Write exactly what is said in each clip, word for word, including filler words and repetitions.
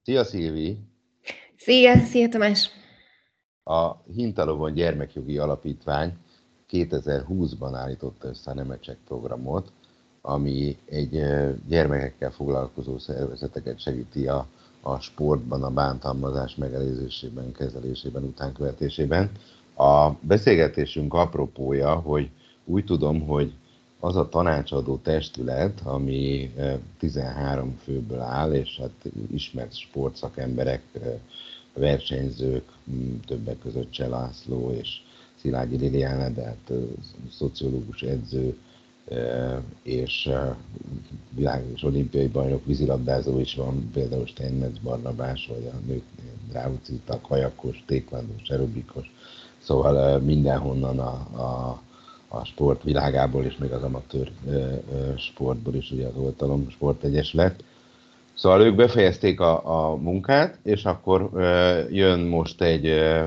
Szia, Szilvi! Szia, szia Tamás! A Hintalovon Gyermekjogi Alapítvány kétezer-húszban állította össze a Nemecsek programot, ami egy eh, gyermekekkel foglalkozó szervezeteket segíti a, a sportban, a bántalmazás megelőzésében, kezelésében, utánkövetésében. A beszélgetésünk apropója, hogy úgy tudom, hogy az a tanácsadó testület, ami eh, tizenhárom főből áll, és hát ismert sportszakemberek, eh, versenyzők, többek között Cseh László és Szilágyi Liliana, de hát szociológus, edző és világos olimpiai bajnok, vízilabdázó is van, például Steinmetz Barnabás, vagy a nők Drávucita, kajakos, tékvandós, aerobikos, szóval mindenhonnan a, a, a sport világából, és még az amatőr sportból is, ugye az Oltalom Sportegyesület. Szóval ők befejezték a, a munkát, és akkor uh, jön most egy uh,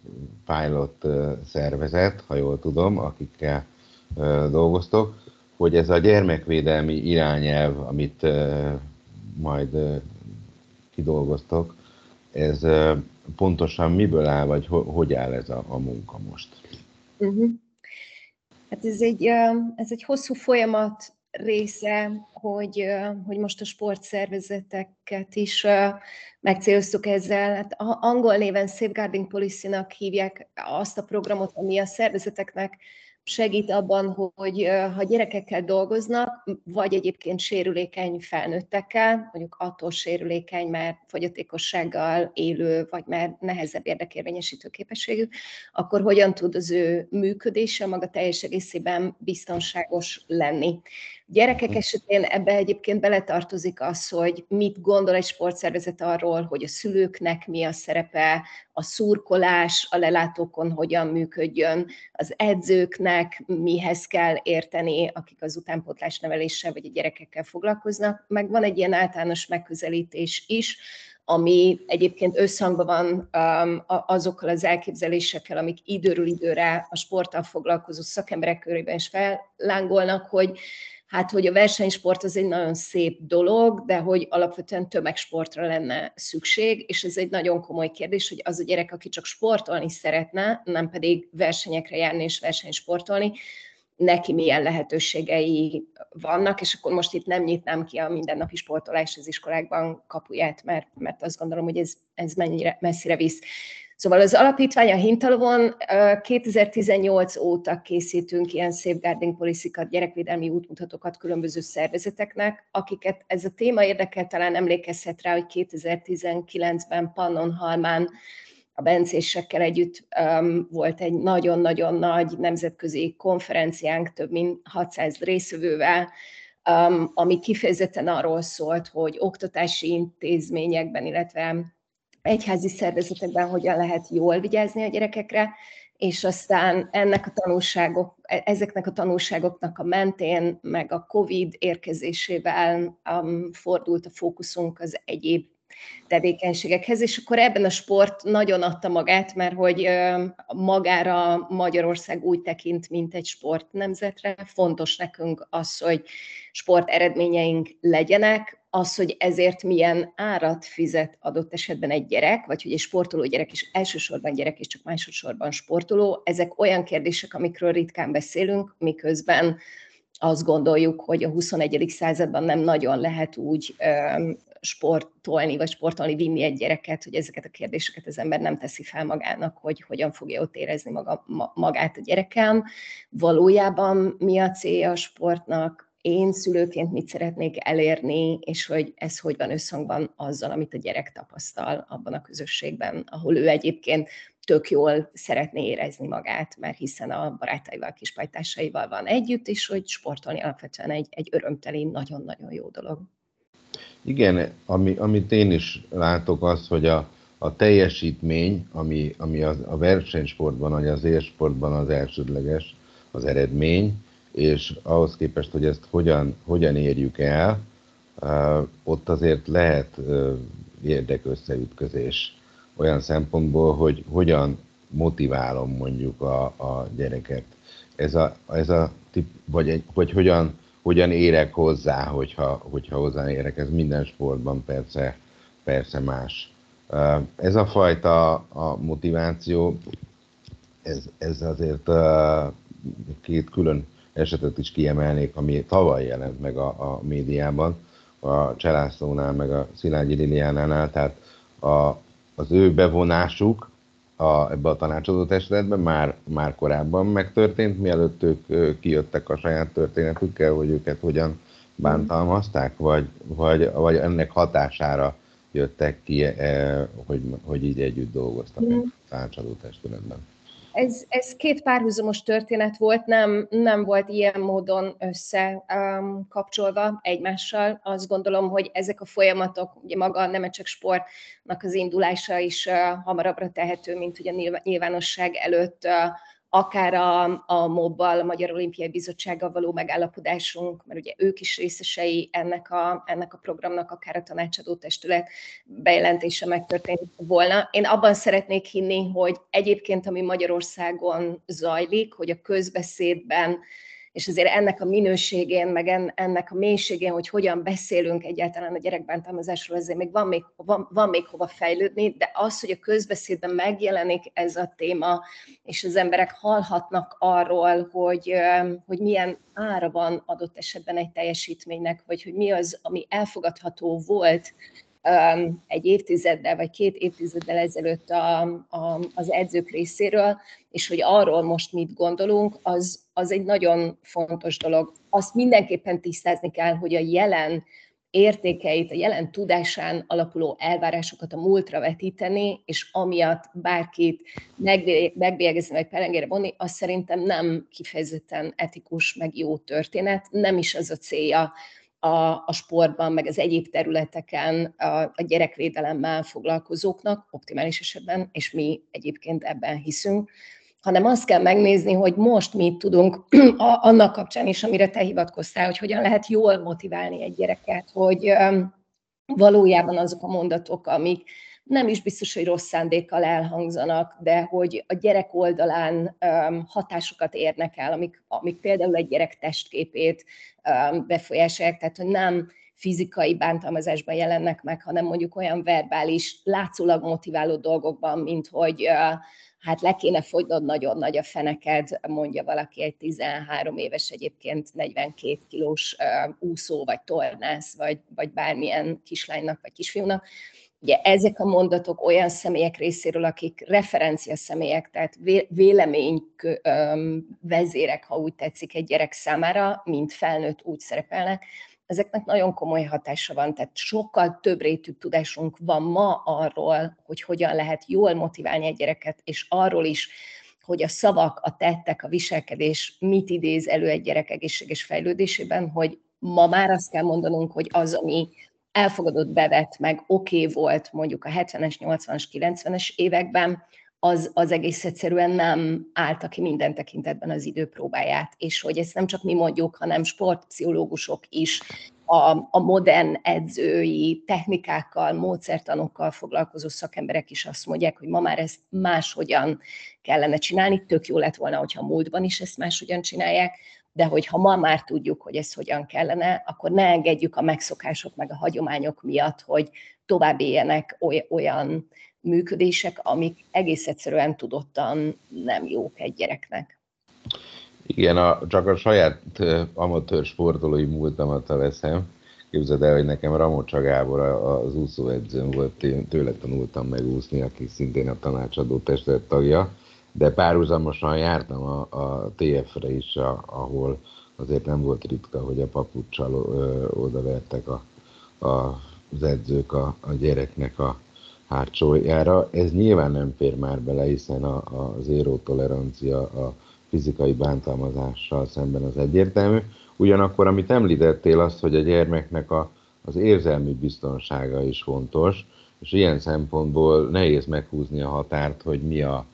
pilot uh, szervezet, ha jól tudom, akikkel uh, dolgoztok, hogy ez a gyermekvédelmi irányelv, amit uh, majd uh, kidolgoztok, ez uh, pontosan miből áll, vagy ho- hogy áll ez a, a munka most? Uh-huh. Hát ez egy, ez egy hosszú folyamat része, hogy, hogy most a sportszervezeteket is megcéloztuk ezzel. Hát angol néven Safeguarding Policy-nak hívják azt a programot, ami a szervezeteknek segít abban, hogy ha gyerekekkel dolgoznak, vagy egyébként sérülékeny felnőttekkel, mondjuk attól sérülékeny, mert fogyatékossággal élő, vagy mert nehezebb érdekérvényesítő képességű, akkor hogyan tud az ő működése maga teljes egészében biztonságos lenni. Gyerekek esetén ebbe egyébként beletartozik az, hogy mit gondol egy sportszervezet arról, hogy a szülőknek mi a szerepe, a szurkolás a lelátókon hogyan működjön, az edzőknek mihez kell érteni, akik az utánpótlás neveléssel vagy a gyerekekkel foglalkoznak. Meg van egy ilyen általános megközelítés is, ami egyébként összhangban van um, azokkal az elképzelésekkel, amik időről időre a sporttal foglalkozó szakemberek körében is fellángolnak, hogy hát, hogy a versenysport az egy nagyon szép dolog, de hogy alapvetően tömegsportra lenne szükség, és ez egy nagyon komoly kérdés, hogy az a gyerek, aki csak sportolni szeretne, nem pedig versenyekre járni és versenysportolni, neki milyen lehetőségei vannak, és akkor most itt nem nyitnám ki a mindennapi sportolás az iskolákban kapuját, mert, mert azt gondolom, hogy ez, ez mennyire messzire visz. Szóval az alapítvány a Hintalovon kétezer-tizennyolc óta készítünk ilyen safeguarding policy-kat, gyerekvédelmi útmutatókat különböző szervezeteknek, akiket ez a téma érdekel, talán emlékezhet rá, hogy kétezer-tizenkilencben Pannonhalmán a bencésekkel együtt um, volt egy nagyon-nagyon nagy nemzetközi konferenciánk, több mint hatszáz részvevővel, um, ami kifejezetten arról szólt, hogy oktatási intézményekben, illetve egyházi szervezetekben hogyan lehet jól vigyázni a gyerekekre, és aztán ennek a tanulságok, ezeknek a tanulságoknak a mentén, meg a Covid érkezésével um, fordult a fókuszunk az egyéb tevékenységekhez, és akkor ebben a sport nagyon adta magát, mert hogy magára Magyarország úgy tekint, mint egy sportnemzetre. Fontos nekünk az, hogy sport eredményeink legyenek, az, hogy ezért milyen árat fizet adott esetben egy gyerek, vagy hogy egy sportoló gyerek is elsősorban gyerek, és csak másodszorban sportoló. Ezek olyan kérdések, amikről ritkán beszélünk, miközben azt gondoljuk, hogy a huszonegyedik században nem nagyon lehet úgy um, sportolni, vagy sportolni vinni egy gyereket, hogy ezeket a kérdéseket az ember nem teszi fel magának, hogy hogyan fogja ott érezni maga, ma, magát a gyerekem. Valójában mi a célja a sportnak? Én szülőként mit szeretnék elérni, és hogy ez hogy van összhangban azzal, amit a gyerek tapasztal abban a közösségben, ahol ő egyébként tök jól szeretné érezni magát, mert hiszen a barátaival, kispajtásaival van együtt, és hogy sportolni alapvetően egy, egy örömteli, nagyon-nagyon jó dolog. Igen, ami, amit én is látok az, hogy a, a teljesítmény, ami, ami az, a versenysportban, vagy az élsportban az elsődleges, az eredmény, és ahhoz képest, hogy ezt hogyan, hogyan érjük el, uh, ott azért lehet uh, érdekösszeütközés olyan szempontból, hogy hogyan motiválom mondjuk a, a gyereket. Ez a, ez a tip, vagy, egy, vagy hogyan hogyan érek hozzá, hogyha, hogyha hozzáérek. Ez minden sportban persze persze más. Ez a fajta a motiváció, ez, ez azért két külön esetet is kiemelnék, ami tavaly jelent meg a, a médiában, a Cselászlónál, meg a Szilágyi Liliánánál, tehát a, az ő bevonásuk a, ebbe a tanácsadó testületben már, már korábban megtörtént, mielőtt ők kijöttek a saját történetükkel, hogy őket hogyan bántalmazták, vagy, vagy, vagy ennek hatására jöttek ki, hogy, hogy így együtt dolgoztak mm. a tanácsadó testületben. Ez, ez két párhuzamos történet volt, nem, nem volt ilyen módon összekapcsolva um, egymással. Azt gondolom, hogy ezek a folyamatok, ugye maga a Nemecsek sportnak az indulása is uh, hamarabbra tehető, mint ugye a nyilvánosság előtt, uh, akár a, a mobbal, a Magyar Olimpiai Bizottsággal való megállapodásunk, mert ugye ők is részesei ennek a, ennek a programnak, akár a tanácsadó testület bejelentése megtörtént volna. Én abban szeretnék hinni, hogy egyébként, ami Magyarországon zajlik, hogy a közbeszédben, és azért ennek a minőségén, meg ennek a mélységén, hogy hogyan beszélünk egyáltalán a gyerekbántalmazásról, azért még van még, van, van még hova fejlődni, de az, hogy a közbeszédben megjelenik ez a téma, és az emberek hallhatnak arról, hogy, hogy milyen ára van adott esetben egy teljesítménynek, vagy hogy mi az, ami elfogadható volt egy évtizeddel vagy két évtizeddel ezelőtt a, a, az edzők részéről, és hogy arról most mit gondolunk, az, az egy nagyon fontos dolog. Azt mindenképpen tisztázni kell, hogy a jelen értékeit, a jelen tudásán alapuló elvárásokat a múltra vetíteni, és amiatt bárkit megbélyegezni vagy pelengére vonni, az szerintem nem kifejezetten etikus, meg jó történet, nem is az a célja A, a sportban, meg az egyéb területeken a, a gyerekvédelemmel foglalkozóknak, optimális esetben, és mi egyébként ebben hiszünk, hanem azt kell megnézni, hogy most mit tudunk a, annak kapcsán is, amire te hivatkoztál, hogy hogyan lehet jól motiválni egy gyereket, hogy um, valójában azok a mondatok, amik nem is biztos, hogy rossz szándékkal elhangzanak, de hogy a gyerek oldalán um, hatásokat érnek el, amik, amik például egy gyerek testképét um, befolyásolják, tehát hogy nem fizikai bántalmazásban jelennek meg, hanem mondjuk olyan verbális, látszólag motiváló dolgokban, mint hogy uh, hát le kéne fogynod, nagyon nagy a feneked, mondja valaki egy tizenhárom éves, egyébként negyvenkét kilós uh, úszó, vagy tornász, vagy, vagy bármilyen kislánynak, vagy kisfiúnak. Ugye ezek a mondatok olyan személyek részéről, akik referencia személyek, tehát vélemény vezérek, ha úgy tetszik, egy gyerek számára, mint felnőtt úgy szerepelnek, ezeknek nagyon komoly hatása van, tehát sokkal több rétű tudásunk van ma arról, hogy hogyan lehet jól motiválni egy gyereket, és arról is, hogy a szavak, a tettek, a viselkedés mit idéz elő egy gyerek egészséges fejlődésében, hogy ma már azt kell mondanunk, hogy az, ami elfogadott, bevett, meg oké okay volt mondjuk a hetvenes, nyolcvanas, kilencvenes években, az, az egész egyszerűen nem állta ki minden tekintetben az idő próbáját, és hogy ezt nem csak mi mondjuk, hanem sportpszichológusok is, a, a modern edzői technikákkal, módszertanokkal foglalkozó szakemberek is azt mondják, hogy ma már ezt máshogyan kellene csinálni, tök jó lett volna, hogyha a múltban is ezt máshogyan csinálják, de hogyha ma már tudjuk, hogy ez hogyan kellene, akkor ne engedjük a megszokások meg a hagyományok miatt, hogy tovább éljenek olyan működések, amik egész egyszerűen tudottan nem jók egy gyereknek. Igen, a, csak a saját amatőr sportolói múltamat veszem. Képzeld el, hogy nekem Ramocsa Gábor az úszóedzőm volt, én tőle tanultam meg úszni, aki szintén a tanácsadó testület tagja, de párhuzamosan jártam a, a té ef-re is, a, ahol azért nem volt ritka, hogy a papuccsal odavertek a, a, az edzők a, a gyereknek a hátsójára. Ez nyilván nem fér már bele, hiszen a, a zéró tolerancia a fizikai bántalmazással szemben az egyértelmű. Ugyanakkor, amit említettél, az, hogy a gyermeknek a, az érzelmi biztonsága is fontos, és ilyen szempontból nehéz meghúzni a határt, hogy mi a,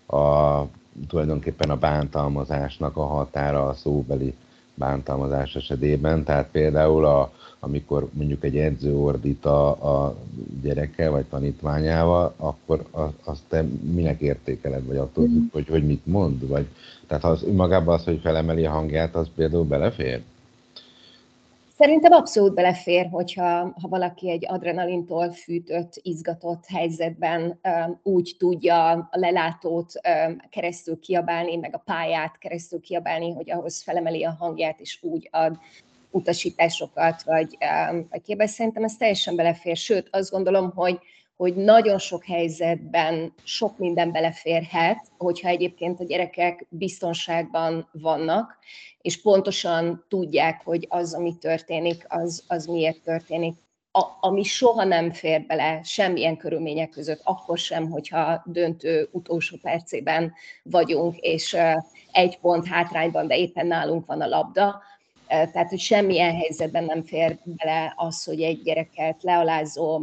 a tulajdonképpen a bántalmazásnak a határa a szóbeli bántalmazás esetében. Tehát például, a, amikor mondjuk egy edző ordít a, a gyerekkel vagy tanítványával, akkor azt te minek értékeled, vagy attól függ, hogy, hogy mit mond? Vagy, tehát az, önmagában az, hogy felemeli a hangját, az például belefér? Szerintem abszolút belefér, hogyha ha valaki egy adrenalintól fűtött, izgatott helyzetben úgy tudja a lelátót keresztül kiabálni, meg a pályát keresztül kiabálni, hogy ahhoz felemeli a hangját, és úgy ad utasításokat, vagy, vagy kiabál. Szerintem ez teljesen belefér. Sőt, azt gondolom, hogy hogy nagyon sok helyzetben sok minden beleférhet, hogyha egyébként a gyerekek biztonságban vannak, és pontosan tudják, hogy az, ami történik, az, az miért történik. A, ami soha nem fér bele semmilyen körülmények között, akkor sem, hogyha döntő utolsó percében vagyunk, és egy pont hátrányban, de éppen nálunk van a labda. Tehát, hogy semmilyen helyzetben nem fér bele az, hogy egy gyereket lealázó,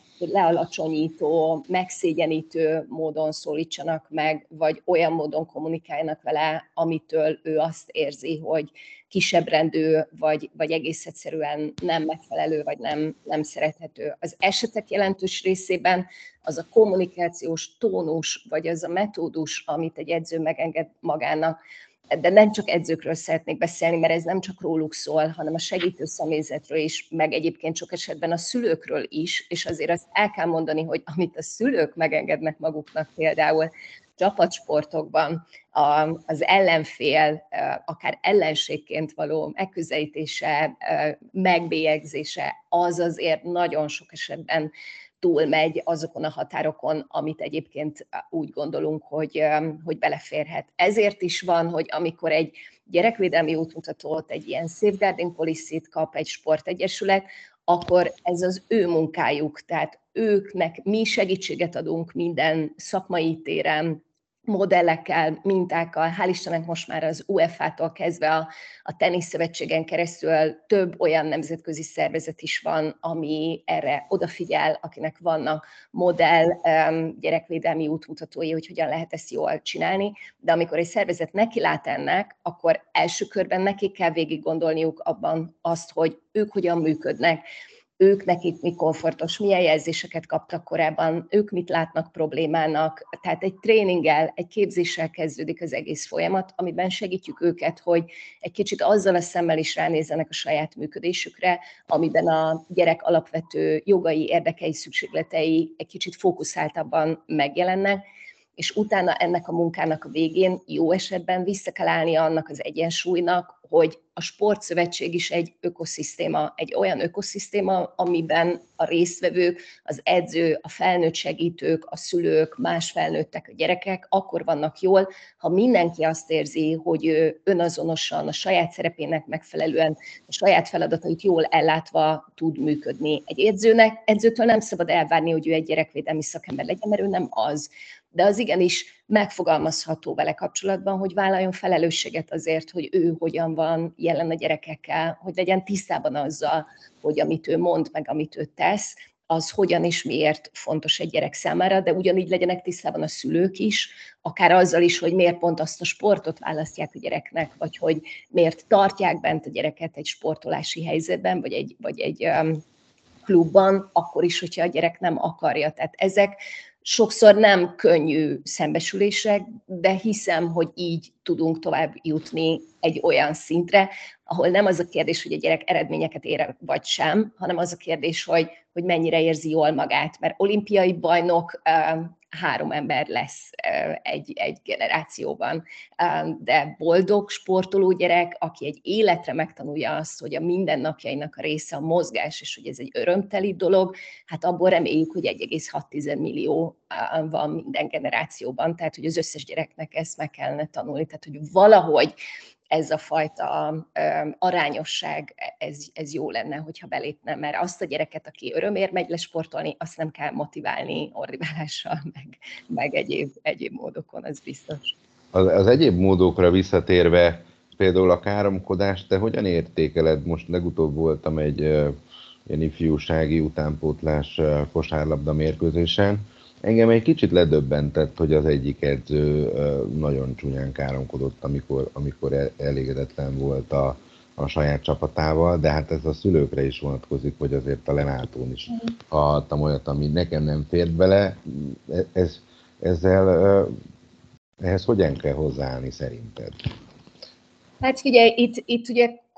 lealacsonyító, megszégyenítő módon szólítsanak meg, vagy olyan módon kommunikáljanak vele, amitől ő azt érzi, hogy kisebbrendű, vagy, vagy egész egyszerűen nem megfelelő, vagy nem, nem szerethető. Az esetek jelentős részében az a kommunikációs tónus, vagy az a metódus, amit egy edző megenged magának, de nem csak edzőkről szeretnék beszélni, mert ez nem csak róluk szól, hanem a segítő személyzetről is, meg egyébként sok esetben a szülőkről is, és azért azt el kell mondani, hogy amit a szülők megengednek maguknak például csapatsportokban, az ellenfél, akár ellenségként való megközelítése, megbélyegzése, az azért nagyon sok esetben túlmegy azokon a határokon, amit egyébként úgy gondolunk, hogy, hogy beleférhet. Ezért is van, hogy amikor egy gyerekvédelmi útmutatót, egy ilyen safeguarding policy-t kap egy sportegyesület, akkor ez az ő munkájuk, tehát őknek mi segítséget adunk minden szakmai téren, modellekkel, mintákkal, hál' Istennek most már az u ef á-tól kezdve a, a teniszszövetségen keresztül több olyan nemzetközi szervezet is van, ami erre odafigyel, akinek vannak modell um, gyerekvédelmi útmutatói, hogy hogyan lehet ezt jól csinálni, de amikor egy szervezet neki lát ennek, akkor első körben nekik kell végig gondolniuk abban azt, hogy ők hogyan működnek, ők nekik mi komfortos, milyen jelzéseket kaptak korábban, ők mit látnak problémának. Tehát egy tréninggel, egy képzéssel kezdődik az egész folyamat, amiben segítjük őket, hogy egy kicsit azzal a szemmel is ránézzenek a saját működésükre, amiben a gyerek alapvető jogai, érdekei, szükségletei egy kicsit fókuszáltabban megjelennek, és utána ennek a munkának a végén jó esetben vissza kell állni annak az egyensúlynak, hogy a sportszövetség is egy ökoszisztéma, egy olyan ökoszisztéma, amiben a résztvevők, az edző, a felnőtt segítők, a szülők, más felnőttek, a gyerekek akkor vannak jól, ha mindenki azt érzi, hogy ő önazonosan, a saját szerepének megfelelően, a saját feladatait jól ellátva tud működni. Egy edzőnek, edzőtől nem szabad elvárni, hogy ő egy gyerekvédelmi szakember legyen, mert ő nem az. De az igenis megfogalmazható vele kapcsolatban, hogy vállaljon felelősséget azért, hogy ő hogyan van jelen a gyerekekkel, hogy legyen tisztában azzal, hogy amit ő mond, meg amit ő tesz, az hogyan és miért fontos egy gyerek számára, de ugyanígy legyenek tisztában a szülők is, akár azzal is, hogy miért pont azt a sportot választják a gyereknek, vagy hogy miért tartják bent a gyereket egy sportolási helyzetben, vagy egy, vagy egy um, klubban, akkor is, hogyha a gyerek nem akarja. Tehát ezek sokszor nem könnyű szembesülések, de hiszem, hogy így tudunk tovább jutni egy olyan szintre, ahol nem az a kérdés, hogy a gyerek eredményeket ér vagy sem, hanem az a kérdés, hogy, hogy mennyire érzi jól magát. Mert olimpiai bajnok három ember lesz egy, egy generációban, de boldog sportoló gyerek, aki egy életre megtanulja azt, hogy a mindennapjainak a része a mozgás, és hogy ez egy örömteli dolog, hát abból reméljük, hogy egy egész hat millió van minden generációban, tehát hogy az összes gyereknek ezt meg kellene tanulni, tehát hogy valahogy ez a fajta um, arányosság, ez, ez jó lenne, hogyha belépne, mert azt a gyereket, aki örömért megy lesportolni, azt nem kell motiválni ordibálással, meg, meg egyéb, egyéb módokon, ez biztos. Az, az egyéb módokra visszatérve, például a káromkodást, te hogyan értékeled? Most legutóbb voltam egy uh, ilyen ifjúsági utánpótlás uh, kosárlabda mérkőzésen. Engem egy kicsit ledöbbentett, hogy az egyik edző uh, nagyon csúnyán káromkodott, amikor, amikor elégedetlen volt a, a saját csapatával, de hát ez a szülőkre is vonatkozik, hogy azért a Lenátón is hallottam olyat, ami nekem nem fért bele. Ez, ezzel, uh, ehhez hogyan kell hozzáállni szerinted? Hát figyelj, itt, itt ugye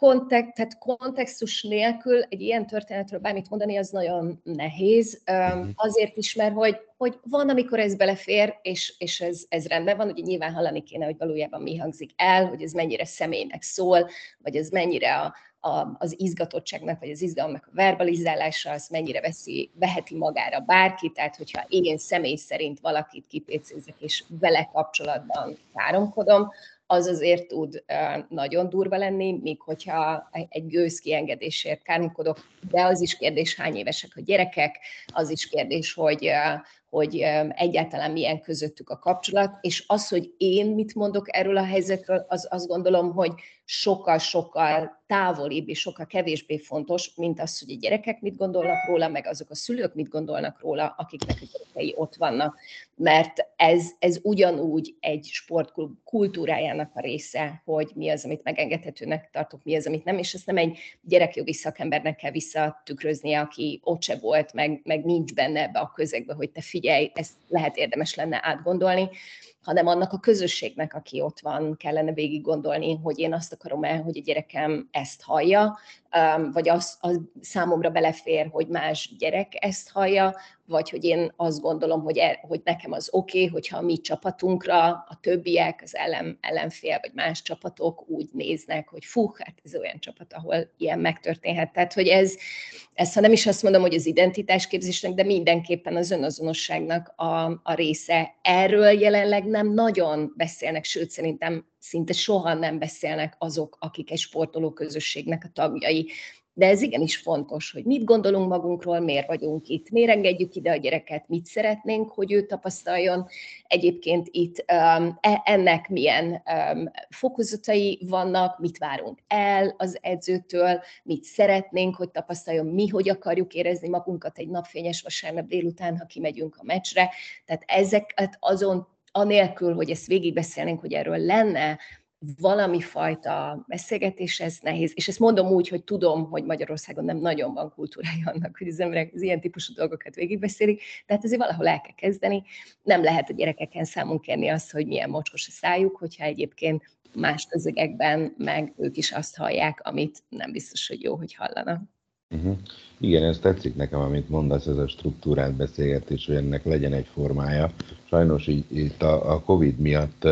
kontext, tehát kontextus nélkül egy ilyen történetről bármit mondani, az nagyon nehéz. Uh-huh. Azért is, mert hogy, hogy van, amikor ez belefér, és, és ez, ez rendben van, ugye nyilván hallani kéne, hogy valójában mi hangzik el, hogy ez mennyire személynek szól, vagy ez mennyire a, a, az izgatottságnak, vagy az izgalomnak a verbalizálása, az mennyire veszi, veheti magára bárki, tehát hogyha én személy szerint valakit kipécézek, és vele kapcsolatban káromkodom, az azért tud nagyon durva lenni, míg hogyha egy gőz kiengedésért káromkodok, de az is kérdés, hány évesek a gyerekek, az is kérdés, hogy, hogy egyáltalán milyen közöttük a kapcsolat, és az, hogy én mit mondok erről a helyzetről, az azt gondolom, hogy sokkal-sokkal távolibb és sokkal kevésbé fontos, mint az, hogy a gyerekek mit gondolnak róla, meg azok a szülők mit gondolnak róla, akiknek a gyerekei ott vannak. Mert ez, ez ugyanúgy egy sportklub kultúrájának a része, hogy mi az, amit megengedhetőnek tartok, mi az, amit nem, és ezt nem egy gyerekjogi szakembernek kell visszatükröznie, aki ott se volt, meg, meg nincs benne ebbe a közegbe, hogy te figyelj, ezt lehet érdemes lenne átgondolni, hanem annak a közösségnek, aki ott van, kellene végig gondolni, hogy én azt akarom-e, hogy a gyerekem ezt hallja, vagy az, az számomra belefér, hogy más gyerek ezt hallja, vagy hogy én azt gondolom, hogy, e, hogy nekem az oké, okay, hogyha a mi csapatunkra a többiek, az ellen, ellenfél, vagy más csapatok úgy néznek, hogy fú, hát ez olyan csapat, ahol ilyen megtörténhet. Tehát, hogy ez, ez ha nem is azt mondom, hogy az identitásképzésnek, de mindenképpen az önazonosságnak a, a része. Erről jelenleg nem nagyon beszélnek, sőt, szerintem szinte soha nem beszélnek azok, akik egy sportoló közösségnek a tagjai. De ez igenis fontos, hogy mit gondolunk magunkról, miért vagyunk itt, miért engedjük ide a gyereket, mit szeretnénk, hogy ő tapasztaljon. Egyébként itt um, ennek milyen um, fokozatai vannak, mit várunk el az edzőtől, mit szeretnénk, hogy tapasztaljon, mi hogy akarjuk érezni magunkat egy napfényes vasárnap délután, ha kimegyünk a meccsre. Tehát ezeket azon, anélkül, hogy ezt végigbeszélnénk, hogy erről lenne valami fajta beszélgetés, ez nehéz. És ezt mondom úgy, hogy tudom, hogy Magyarországon nem nagyon van kultúrája annak, hogy az emberek az ilyen típusú dolgokat végigbeszélik, tehát azért valahol el kell kezdeni. Nem lehet a gyerekeken számon kérni azt, hogy milyen mocskos a szájuk, hogyha egyébként más közegekben meg ők is azt hallják, amit nem biztos, hogy jó, hogy hallanak. Uh-huh. Igen, ez tetszik nekem, amit mondasz, ez a struktúrált beszélgetés, hogy ennek legyen egy formája. Sajnos így, itt a, a Covid miatt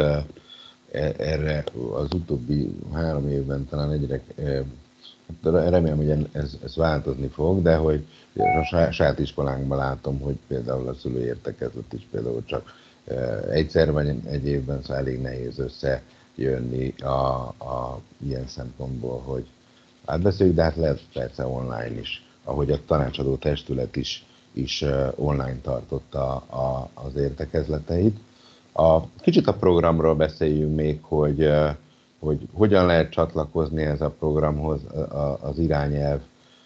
erre az utóbbi három évben talán egyre, remélem, hogy ez, ez változni fog, de hogy a saját iskolánkban látom, hogy például a szülőértekezlet is például csak egyszer vagy egy évben, szóval elég nehéz összejönni a, a ilyen szempontból, hogy átbeszéljük, de hát lehet persze online is, ahogy a tanácsadó testület is, is online tartotta a, az értekezleteit. A, kicsit a programról beszéljünk még, hogy, hogy hogyan lehet csatlakozni ez a programhoz, az irányelv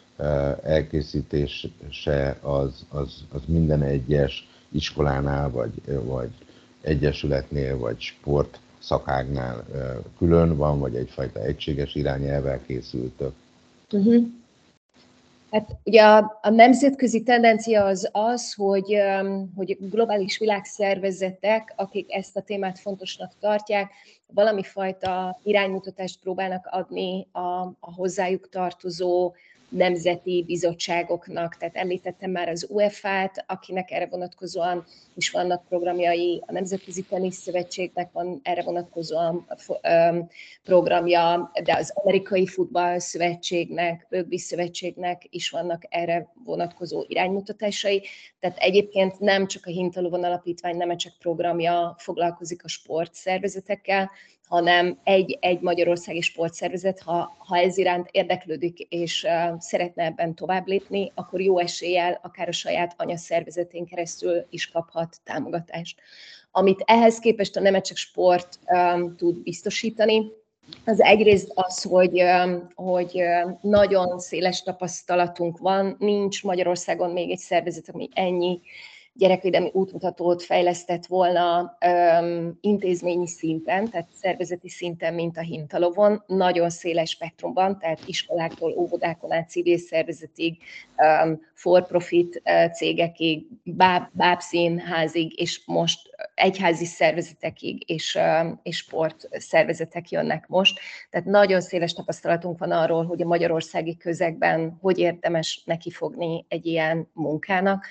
elkészítése az, az, az minden egyes iskolánál, vagy, vagy egyesületnél, vagy sportszakágnál külön van, vagy egyfajta egységes irányelvvel készültök. Uh-huh. Hát ugye a, a nemzetközi tendencia az az, hogy, hogy globális világszervezetek, akik ezt a témát fontosnak tartják, valami fajta iránymutatást próbálnak adni a, a hozzájuk tartozó nemzeti bizottságoknak. Tehát említettem már az u ef á-t, akinek erre vonatkozóan is vannak programjai, a Nemzetközi Teniszszövetségnek van erre vonatkozóan programja, de az Amerikai Futball Szövetségnek, Rögbi Szövetségnek is vannak erre vonatkozó iránymutatásai. Tehát egyébként nem csak a Hintalovon Alapítvány Nemecek programja foglalkozik a sportszervezetekkel, hanem egy, egy magyarországi sportszervezet, ha, ha ez iránt érdeklődik és uh, szeretne ebben tovább lépni, akkor jó eséllyel akár a saját anyaszervezetén keresztül is kaphat támogatást. Amit ehhez képest a Nemecek Sport um, tud biztosítani, az egyrészt az, hogy, um, hogy um, nagyon széles tapasztalatunk van, nincs Magyarországon még egy szervezet, ami ennyi gyerekvédelmi útmutatót fejlesztett volna um, intézményi szinten, tehát szervezeti szinten, mint a Hintalovon, nagyon széles spektrumban, tehát iskoláktól, óvodákon át, civil szervezetig, um, for-profit uh, cégekig, báb, bábszínházig, és most egyházi szervezetekig és, és sportszervezetek jönnek most. Tehát nagyon széles tapasztalatunk van arról, hogy a magyarországi közegben hogy érdemes nekifogni egy ilyen munkának,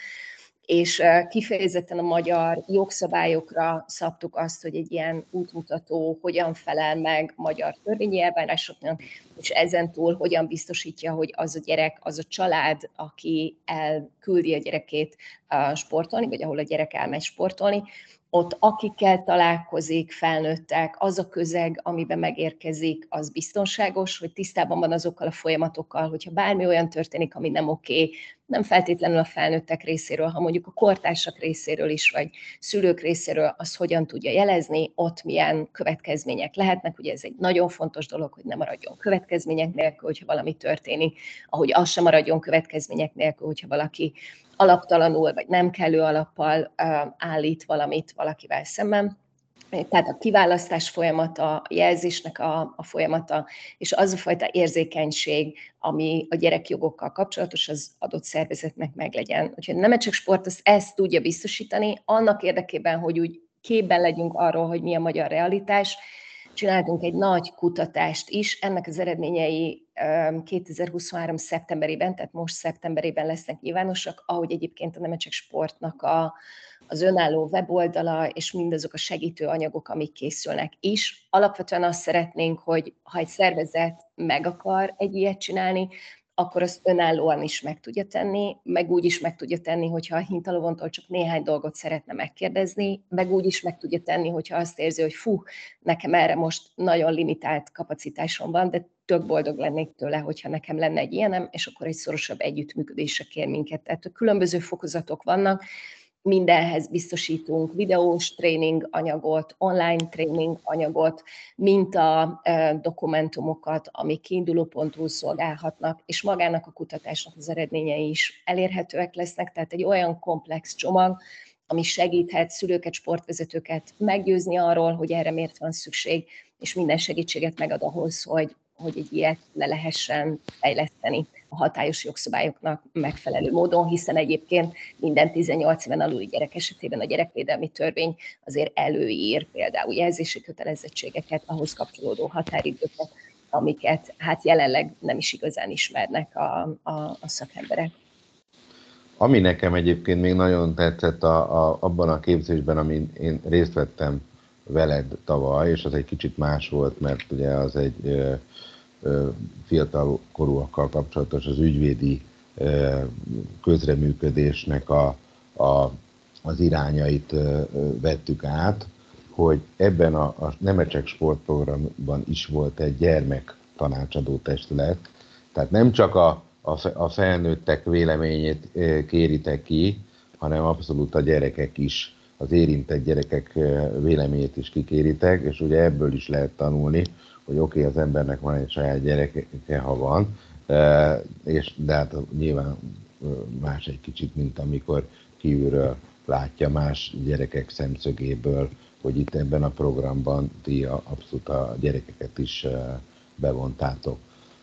és kifejezetten a magyar jogszabályokra szabtuk azt, hogy egy ilyen útmutató hogyan felel meg magyar törvényi elvárásoknak, és ezentúl hogyan biztosítja, hogy az a gyerek, az a család, aki elküldi a gyerekét sportolni, vagy ahol a gyerek elmegy sportolni, ott akikkel találkozik, felnőttek, az a közeg, amiben megérkezik, az biztonságos, hogy tisztában van azokkal a folyamatokkal, hogyha bármi olyan történik, ami nem oké, nem feltétlenül a felnőttek részéről, ha mondjuk a kortársak részéről is, vagy szülők részéről, az hogyan tudja jelezni, ott milyen következmények lehetnek. Ugye ez egy nagyon fontos dolog, hogy ne maradjon következmények nélkül, hogyha valami történik, ahogy az sem maradjon következmények nélkül, hogyha valaki alaptalanul, vagy nem kellő alappal állít valamit valakivel szemben. Tehát a kiválasztás folyamata, a jelzésnek a, a folyamata, és az a fajta érzékenység, ami a gyerekjogokkal kapcsolatos, az adott szervezetnek meglegyen. Úgyhogy Nemecsek Sport az ezt tudja biztosítani, annak érdekében, hogy úgy képben legyünk arról, hogy mi a magyar realitás. Csináltunk egy nagy kutatást is, ennek az eredményei kétezer-huszonhárom szeptemberében, tehát most szeptemberében lesznek nyilvánosak, ahogy egyébként a Nemecsek Sportnak a, az önálló weboldala, és mindazok a segítő anyagok, amik készülnek is. Alapvetően azt szeretnénk, hogy ha egy szervezet meg akar egy ilyet csinálni, akkor azt önállóan is meg tudja tenni, meg úgy is meg tudja tenni, hogyha a hintalovontól csak néhány dolgot szeretne megkérdezni, meg úgy is meg tudja tenni, hogyha azt érzi, hogy fú, nekem erre most nagyon limitált kapacitásom van, de tök boldog lennék tőle, hogyha nekem lenne egy ilyenem, és akkor egy szorosabb együttműködésre kér minket. Tehát a különböző fokozatok vannak, mindenhez biztosítunk videós tréning anyagot, online tréning anyagot, minta dokumentumokat, amik kiindulópontul szolgálhatnak, és magának a kutatásnak az eredményei is elérhetőek lesznek, tehát egy olyan komplex csomag, ami segíthet szülőket, sportvezetőket meggyőzni arról, hogy erre miért van szükség, és minden segítséget megad ahhoz, hogy, hogy egy ilyet le lehessen fejleszteni a hatályos jogszabályoknak megfelelő módon, hiszen egyébként minden tizennyolc éven aluli gyerek esetében a gyerekvédelmi törvény azért előír például jelzési kötelezettségeket, ahhoz kapcsolódó határidőket, amiket hát jelenleg nem is igazán ismernek a, a, a szakemberek. Ami nekem egyébként még nagyon tetszett a, a, abban a képzésben, amin én részt vettem veled tavaly, és az egy kicsit más volt, mert ugye az egy ö, ö, fiatal korúakkal kapcsolatos, az ügyvédi ö, közreműködésnek a, a, az irányait ö, ö, vettük át, hogy ebben a, a Nemecsek sportprogramban is volt egy gyermek tanácsadó testület, tehát nem csak a a felnőttek véleményét kéritek ki, hanem abszolút a gyerekek is, az érintett gyerekek véleményét is kikéritek, és ugye ebből is lehet tanulni, hogy oké, okay, az embernek van egy saját gyereke, ha van, és, de hát nyilván más egy kicsit, mint amikor kívülről látja más gyerekek szemszögéből, hogy itt ebben a programban ti abszolút a gyerekeket is bevontátok.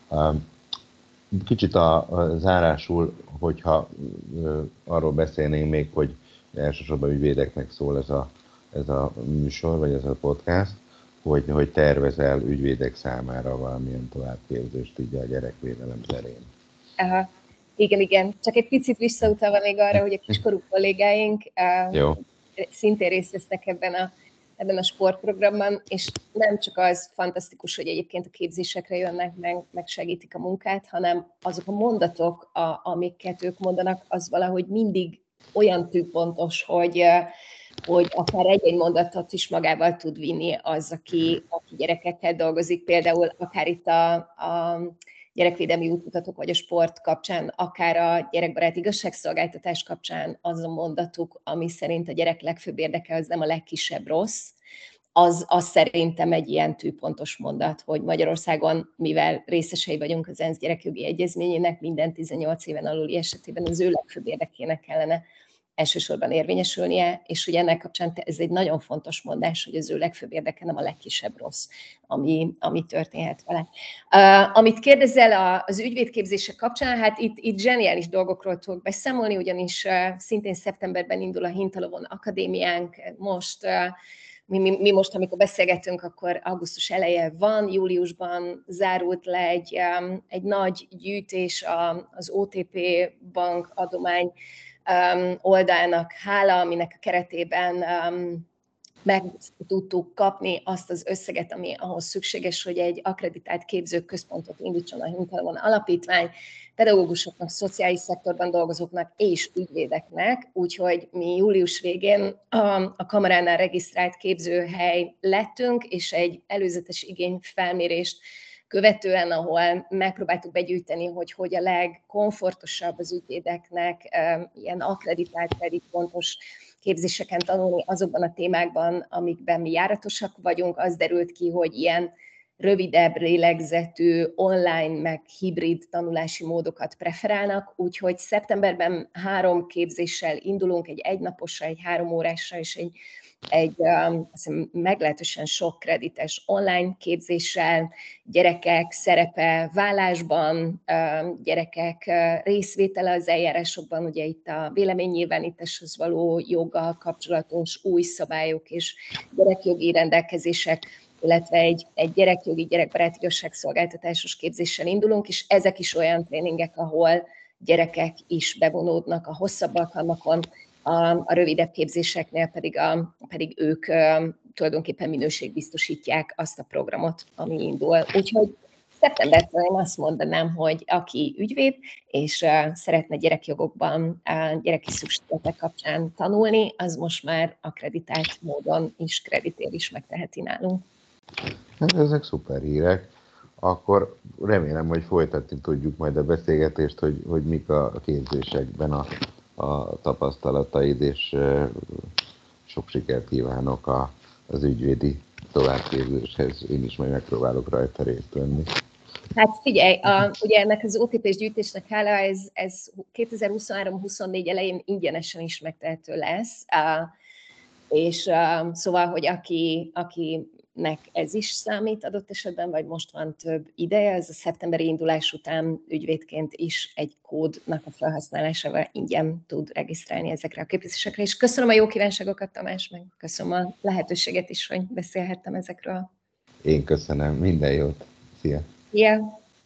Kicsit a, a zárásul, hogyha ö, arról beszélnénk még, hogy elsősorban ügyvédeknek szól ez a, ez a műsor, vagy ez a podcast, hogy, hogy tervezel ügyvédek számára valamilyen továbbképzést így a gyerekvédelem terén. Aha. Igen, igen. Csak egy picit visszautalva még arra, hogy a kiskorú kollégáink uh, szintén részt vesznek ebben a ebben a sportprogramban, és nem csak az fantasztikus, hogy egyébként a képzésekre jönnek, meg, meg segítik a munkát, hanem azok a mondatok, a, amiket ők mondanak, az valahogy mindig olyan tűpontos, hogy, hogy akár egy-egy mondatot is magával tud vinni az, aki, aki gyerekekkel dolgozik, például akár itt a, a gyerekvédelmi útmutatók, vagy a sport kapcsán, akár a gyerekbarát igazságszolgáltatás kapcsán az a mondatuk, ami szerint a gyerek legfőbb érdeke az nem a legkisebb rossz, az, az szerintem egy ilyen tűpontos mondat, hogy Magyarországon, mivel részesei vagyunk az ENSZ gyerekjogi egyezményének, minden tizennyolc éven aluli esetében az ő legfőbb érdekének kellene elsősorban érvényesülnie, és hogy ennek kapcsán ez egy nagyon fontos mondás, hogy az ő legfőbb érdeke nem a legkisebb rossz, ami, ami történhet vele. Uh, amit kérdezel az ügyvédképzése kapcsán, hát itt, itt zseniális dolgokról tudok beszámolni, ugyanis uh, szintén szeptemberben indul a Hintalovon Akadémiánk, most uh, Mi, mi, mi most, amikor beszélgetünk, akkor augusztus eleje van, júliusban zárult le egy, um, egy nagy gyűjtés az o té pé bank adomány um, oldalnak hála, aminek a keretében um, meg tudtuk kapni azt az összeget, ami ahhoz szükséges, hogy egy akkreditált képzőközpontot indítson a Hintalovon Alapítvány, pedagógusoknak, szociális szektorban dolgozóknak és ügyvédeknek, úgyhogy mi július végén a, a kamaránál regisztrált képzőhely lettünk, és egy előzetes igényfelmérést követően, ahol megpróbáltuk begyűjteni, hogy hogy a legkomfortosabb az ügyvédeknek ilyen akkreditált, pedig pontos képzéseken tanulni azokban a témákban, amikben mi járatosak vagyunk, az derült ki, hogy ilyen rövidebb, lélegzetű, online, meg hibrid tanulási módokat preferálnak, úgyhogy szeptemberben három képzéssel indulunk, egy egynaposra, egy három órásra és egy, egy um, azt hiszem, meglehetősen sok kredites online képzéssel, gyerekek szerepe vállásban, um, gyerekek uh, részvétele az eljárásokban, ugye itt a véleménynyilvánításhoz való joggal kapcsolatos új szabályok és gyerekjogi rendelkezések, illetve egy, egy gyerekjogi, gyerekbarát igazságszolgáltatásos képzéssel indulunk, és ezek is olyan tréningek, ahol gyerekek is bevonódnak a hosszabb alkalmakon, a, a rövidebb képzéseknél pedig, a, pedig ők uh, tulajdonképpen minőségbiztosítják azt a programot, ami indul. Úgyhogy szeptembertől én azt mondanám, hogy aki ügyvéd, és uh, szeretne gyerekjogokban, uh, gyereki szükségletek kapcsán tanulni, az most már akkreditált módon is, kreditér is megteheti nálunk. Hát ezek szuper hírek. Akkor remélem, hogy folytatni tudjuk majd a beszélgetést, hogy, hogy mik a képzésekben a, a tapasztalataid, és sok sikert kívánok a, az ügyvédi továbbképzéshez. Én is majd megpróbálok rajta részt venni. Hát figyelj, a, ugye ennek az o té pés gyűjtésnek hála, ez, ez kétezer-huszonhárom huszonnégy elején ingyenesen is megtehető lesz, uh, és uh, szóval, hogy aki, akinek ez is számít adott esetben, vagy most van több ideje, ez a szeptemberi indulás után ügyvédként is egy kódnak a felhasználásával ingyen tud regisztrálni ezekre a képzésekre, és köszönöm a jó kívánságokat, Tamás, meg köszönöm a lehetőséget is, hogy beszélhettem ezekről. Én köszönöm, minden jót, szia! Yeah.